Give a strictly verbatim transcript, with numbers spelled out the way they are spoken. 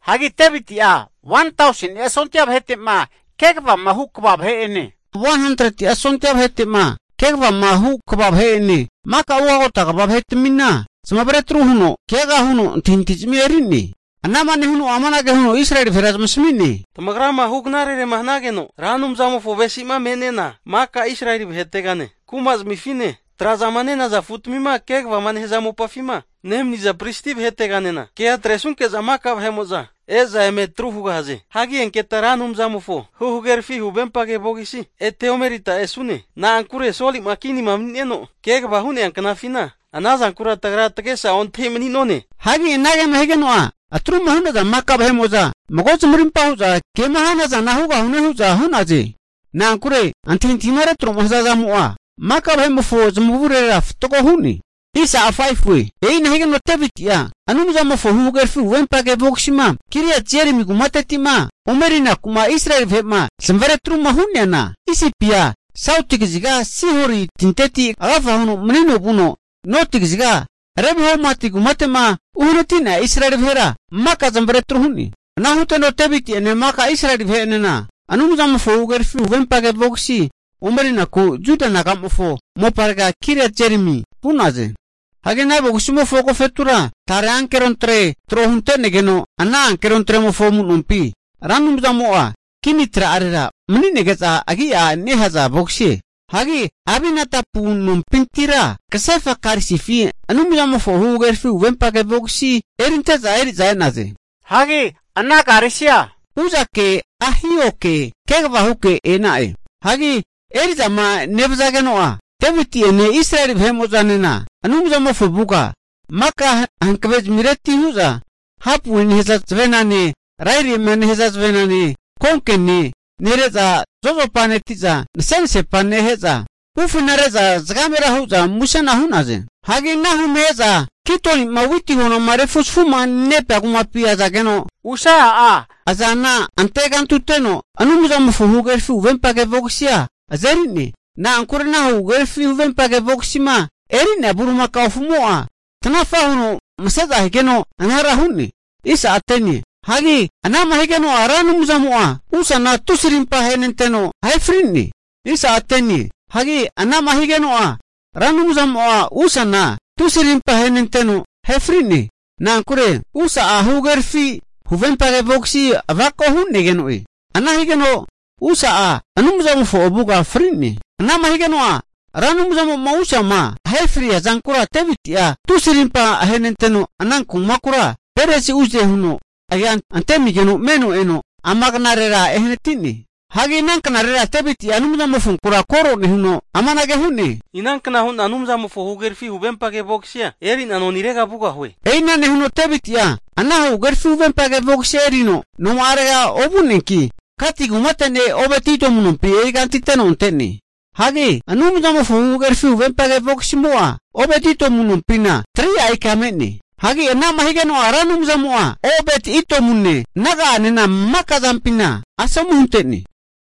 Hagi tebiti a one thousand ya sontiab hete ma kekva ma hu kebab he ene. one hundred ya sontiab hete ma kekva ma hu kebab he ene. Maka uwa kota kebab hete minna. Semabere tru huno kega huno tintis mi erini. Anama ne huno amana ke huno Israel feraz masmini. Tamagrama hugnare re mahnageno ranum zamo fo vesima menena maka Israel hete gane. Kumaz mifine trazamane na za futmima kekva mane zamo pafima. Nemni za pristib hete ganena. Kea tresun ke zamaka hemoza. Eza eme truhuga haze. Hagi en ketaranum zamufo. Huhuger fi hubempage bogisi. Ete omerita esune. Na ankure soli makini mamneno. Kega bahune ankanafina. Anaza ankura tagra takesa on temeni none. Hagi enage mehege noa. Atru mahuna za maka hemoza. Magoz murimpa huza. Ke mahana za nahuga hune huza hunaze. Na ankure antintimare tru mahza zamua. Maka hemofo zamuvure raf toko huni. Isa afaifwe. Ei nahige no tevitia. Anum zamo fo huger fi wempage bokshima. Kiria Jeremy kumatetima. Omerina kuma Israel vema. Semvere truma hunyana. Isi pia. Sautikiziga sihori tinteti agafa huno menino buno. Notikiziga. Rebe homati kumatema. Uhunetina Israel vera. Maka semvere truhuni. Nahute no tevitia ne maka Israel venena. Anum zamo fo huger fi wempage bokshi. Omerina ku juda nakamofo. Moparga kiria Jeremy. Punaze. Hagi na bogusimo foko fetura tare ankeron tre trohunte negeno ana ankeron tre mo fomu numpi ranum zamoa kini tra arera mni negeza agi a nehaza bogshi hagi abinata punum pintira kasefa karsifi anum zamo fo huger fi wempage bogshi erinte za eri zainaze hagi ana karisia uzake ahioke kegva huke enae hagi eri zama nebzagenoa Teviti ene Israel vemozanena. Anum zamo fubuka. Maka hankavej mireti huza. Hapu ene heza zvenane. Rairi mene heza zvenane. Konkene. Nereza zozo pane tiza. Sense pane heza. Ufu nareza zgamera huza. Musana hunaze. Hagi nahu meza. Kitoni mawiti hono marefus fuma nepe akumapia zageno. Usha a. Azana antegan tuteno. Anum zamo fuhuger fu vempage voksia. Azerini. Na ankure na huger fi wempage boksima erina buruma kaufumua tanafa huno masada higeno anara hunni isa ateni hagi anama higeno aranu muzamua usa na tusirimpa henenteno haifrinni isa ateni hagi anama higeno a ranu muzamua usa na tusirimpa henenteno haifrinni na ankure usa a huger fi wempage boksi avako hunni genoi anahigeno usa a anumzamu fo obuga frinni Nama higenoa ranum zamo mausa ma hefria zankura tevitia tusirimpa henenteno ananku makura peresi uje huno ayan antemi geno meno eno amagnarera ehnetini hagi nanknarera teviti anum zamo funkura koro ne huno amanage hunne inankna hun anum zamo fo hugerfi hubempage boksia erin anonirega buga hwe eina ne huno tevitia anahu hugerfi hubempage boksia erino no arega obunenki kati gumatane obetito munumpi egantiteno unteni Hagi, anum zamo fuhuger fi wempage boksimoa. Obet munumpina. Tri ay kameni. Hagi, enama higeno aranum zamoa. Obet ito munne. Naga nena makazampina. Asamunteni.